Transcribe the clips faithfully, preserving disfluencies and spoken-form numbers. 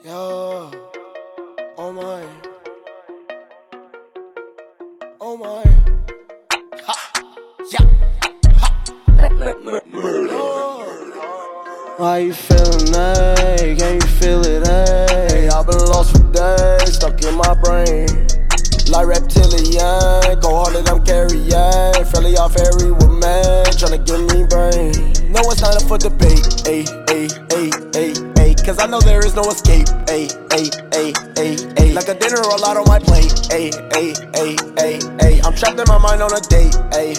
Yo, oh my, oh my, ha, yeah, ha. How you feeling, ay? Can you feel it, ay? I've been lost for days, stuck in my brain. Like reptilian, go harder than carrying. Fairly off every woman, tryna give me brain. No, it's not up for debate, ay, ay, ay, ay, ay. Cause I know there is no escape, ay, ay, ay, ay, ay. Like a dinner roll out on my plate, ay, ay, ay, ay, ay. I'm trapped in my mind on a date, ay,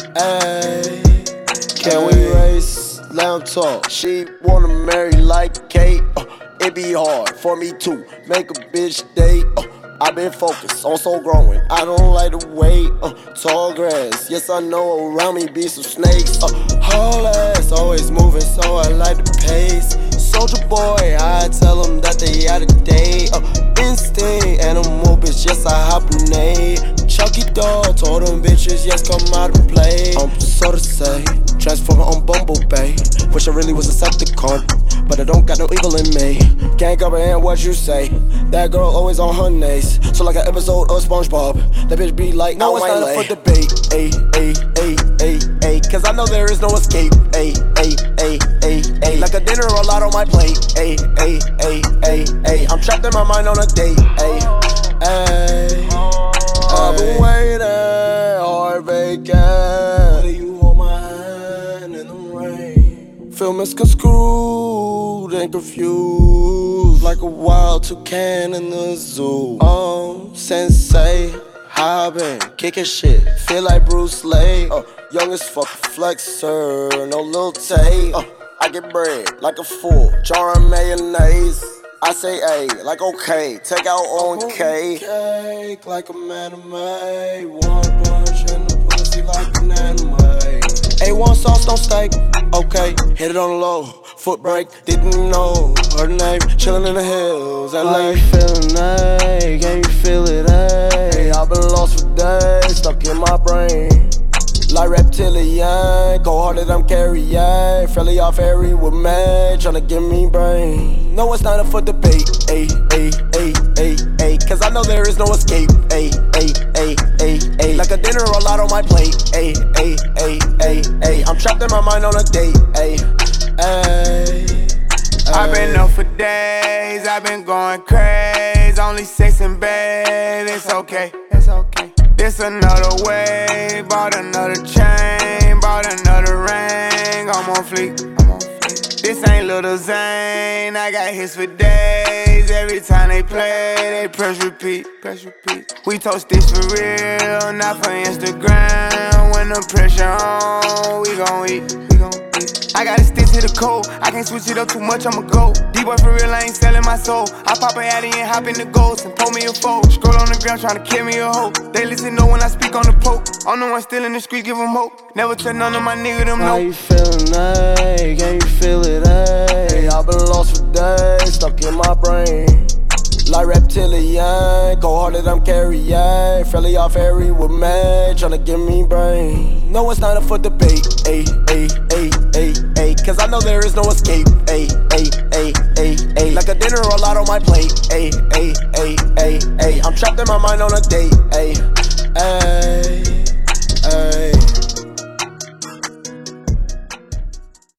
ay. Can we race? Let 'em talk. She wanna marry like Kate. Uh, it be hard for me to make a bitch date. Uh, I've been focused on soul growing. I don't like to wait. Uh, tall grass, yes I know around me be some snakes. Uh, whole ass always moving, so I like the pace. Soldier boy, I tell them that they out of date. Uh, instinct, animal bitch, yes I hibernate. Chucky dog told them bitches, yes come out and play. I'm so to say, transformer on Bumblebee. Wish I really was a Decepticon, but I don't got no evil in me. Can't comprehend what you say. That girl always on her knees, so like an episode of SpongeBob. That bitch be like, no, it's not up for debate. Ay, ay, ay, ay, ay. Cause I know there is no escape. Ay, ay, ay, ay, ay. Like a dinner roll out on my plate. Ay, ay, ay, ay, ay. I'm trapped in my mind on a date. Ay, ay. I've been waiting, heart vacant. Why do you hold my hand in the rain? Feel misconstrued and confused, like a wild toucan in the zoo. Um, sensei, how I been kicking shit, feel like Bruce Lee. Uh, young as fuck, flexer, no little tay. Uh, I get bread like a fool, jar of mayonnaise. I say A, like okay, take out on K. Cake like a man of May. One punch in the pussy like an anime. A one sauce, no steak, okay, hit it on the low. Foot break, didn't know her name. Chillin' in the hills, L A. How you feelin', ay? Can you feel it, ay? I've been lost for days, stuck in my brain. Like reptilian, go harder than carrying. Fairly off every woman, tryna give me brain. No, it's not up for debate, ay, ay, ay, ay, ay. Cause I know there is no escape, ay, ay, ay, ay, ay. Like a dinner roll out on my plate, ay, ay, ay, ay, ay. I'm trapped in my mind on a date, ay, ay. I've been up for days, I've been going crazy. Only sex in bed, it's okay, it's okay. This another way, bought another chain, bought another ring. I'm on fleek, I'm on fleek. This ain't Lil Zane, I got hits for days. Every time they play, they press repeat, press repeat. We toast this for real, not for Instagram. When the pressure on, we gon' eat, we gon' eat. I gotta stick to the code, I can't switch it up too much, I'ma go. D-boy for real, I ain't selling my soul. I pop a addy and hop in the ghost and pull me a foe. Scroll on the ground tryna kill me a hoe. They listen no when I speak on the poke. I'm the one still in the street, give them hope. Never tell none of my niggas them no. How you feelin', ay? Can you feel it, ay? I've been lost for days, stuck in my brain. Like reptilian, go harder than carrying. Fairly off every woman, tryna give me brain. No, it's not up for debate, ay, ay, ay, ay, ay. Cause I know there is no escape, ay, ay, ay, ay, ay. Like a dinner roll out on my plate, ay, ay, ay, ay, ay. I'm trapped in my mind on a date, ay, ay, ay.